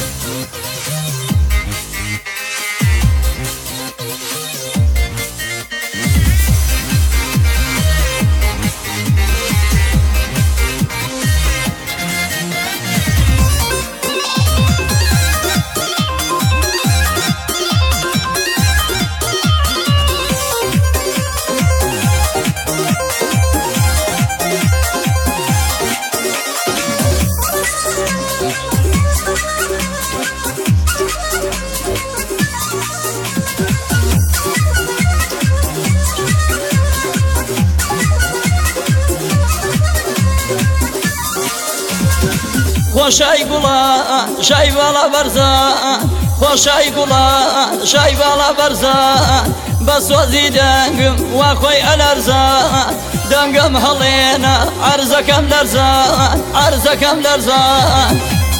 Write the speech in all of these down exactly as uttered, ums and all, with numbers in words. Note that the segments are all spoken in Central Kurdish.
خوشای گوڵان شای باڵا بەرزان خۆشای گوڵان شای باڵا بەرزان بە سۆزی دەنگم وا خۆی ئەلەرزان دەنگم هەڵێنە عەرزەکەم لەرزان عەرزەکەم لەرزان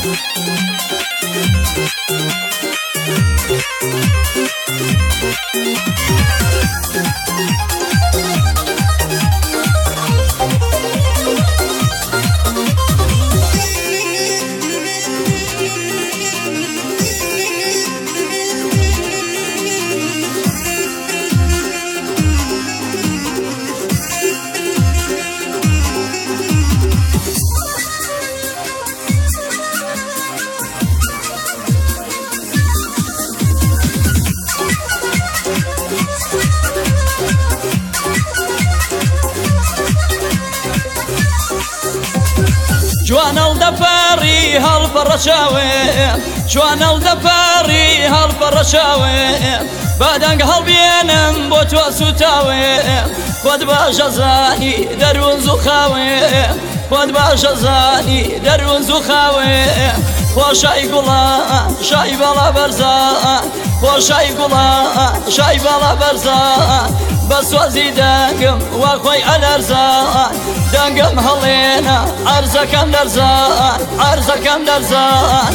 جوانەڵ دەپاری هەڵپەڕەچاوێ جوانەڵ دەپاری هەڵپەڕەچاوێ بەدەنگ هەڵبێنم بۆ تۆ سوتاوێ خۆت باشە زانی دەروونز و خاوێ خۆت باشە زانی دەروونز و خاوێ خۆشای گوڵان شای باڵا بەرزان خۆشای گوڵان شای باڵا بەرزان بە سۆزی دەنگم وا خۆی ئەلەرزان دەنگم هەڵێنە عەرزەکەم لەرزان عەرزەکەم لەرزان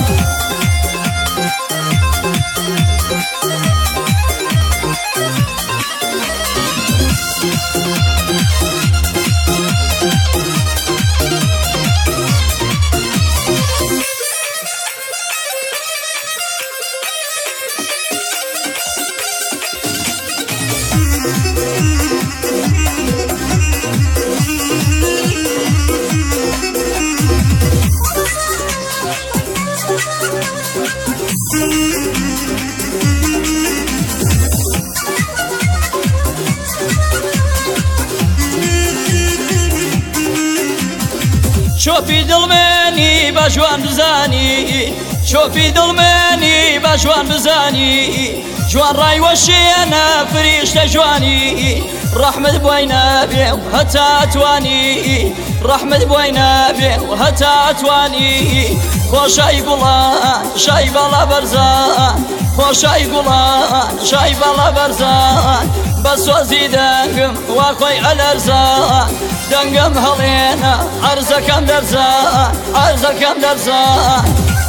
شۆپی دڵمێنی بە جوان بزانی شۆپی دڵمێنی بە جوان بزانی جوان ڕایوەشێنە فریشتە جوانی ڕەحمت بۆی نابێ و هەتا ئەتوانی ڕەحمت بۆی نابێ و هەتا ئەتوانی خۆشای گوڵان شای باڵا بەرزان خۆشای گوڵان شای باڵا بەرزان بە سۆزی دەنگم وا خۆی ئەلەرزان دەنگم هەڵێنە عەرزەکەم لەرزان عەرزەکەم لەرزان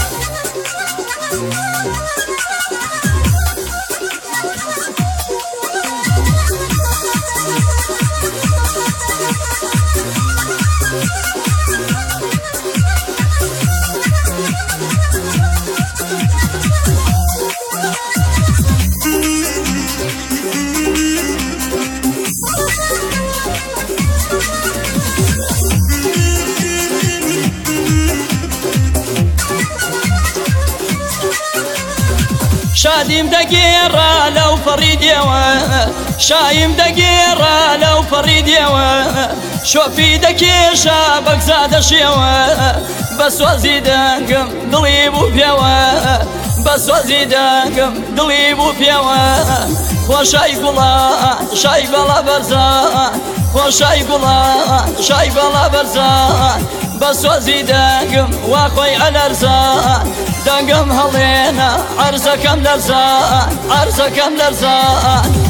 شادیم دەگێڕا لەو فەڕیدێوە شایم دەگێڕا لەو فەڕیدێوە شۆپی دەکێشا بەگزا دەشێوە بە سۆزی دەنگم دڵی بوو پێوە بە سۆزی دەنگم دڵی بوو پێوە خۆشای گوڵان شای باڵا بەرزان خۆشای گوڵان شای باڵا بەرزان بە سۆزی دەنگم وا خۆی ئەلەرزان دەنگم هەڵێنە عەرزەکەم لەرزان عەرزەکەم لەرزان